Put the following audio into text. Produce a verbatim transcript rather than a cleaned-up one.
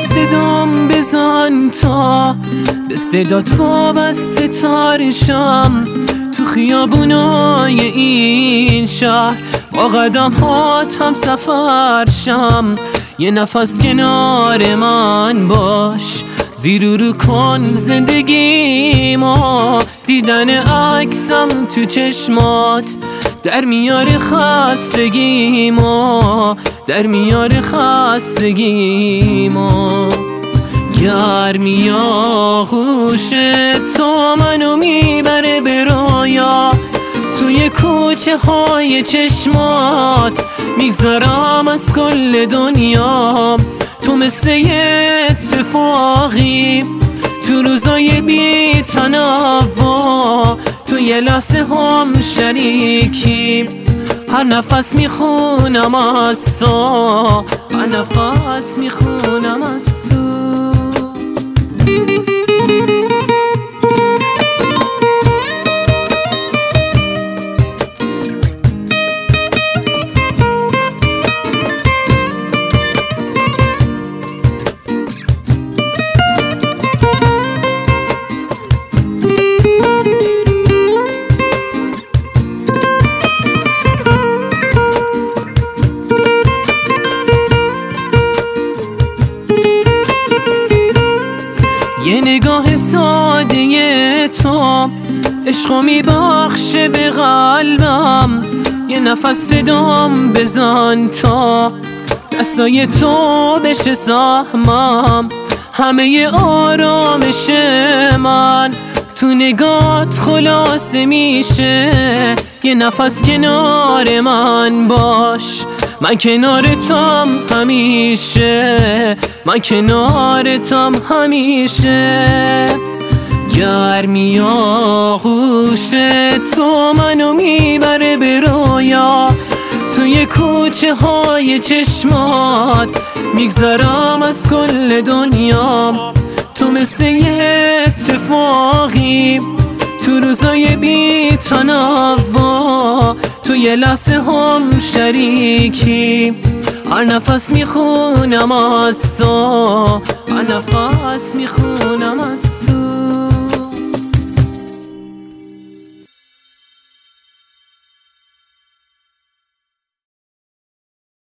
صدام بزن تا به صدات وابسته تارشم تو خیابونای این شهر، با قدم هات هم سفرشم. یه نفس کنار من باش، زیر رو کن زندگیمو. دیدن عکسم تو چشمات در میار خستگیمو، در میار خستگیمو. گرمی آغوش تو منو میبره به رویا، توی کوچه های چشمات میگذرم از کل دنیا. تو مثل یه اتفاقی تو روزای بی تنوع، تو یه لحظه هم شریکی. هر نفس میخونم از تو، هر نفس میخونم از تو. یه نگاه ساده تو عشقو میبخشه به قلبم. یه نفس صدام بزن تا دستای تو بشه سهمم. همه آرامش من تو نگات خلاصه میشه. یه نفس کنار من باش، من کنارتم همیشه، من کنارتم همیشه. گرمی آغوش تو منو میبره به رویا، توی کوچه های چشمات میگذرم از کل دنیا. تو مثل یه اتفاقی تو روزای بی تنوع، تو یه لحظه هم شریکی. هر نفس میخونم از تو، هر نفس میخونم از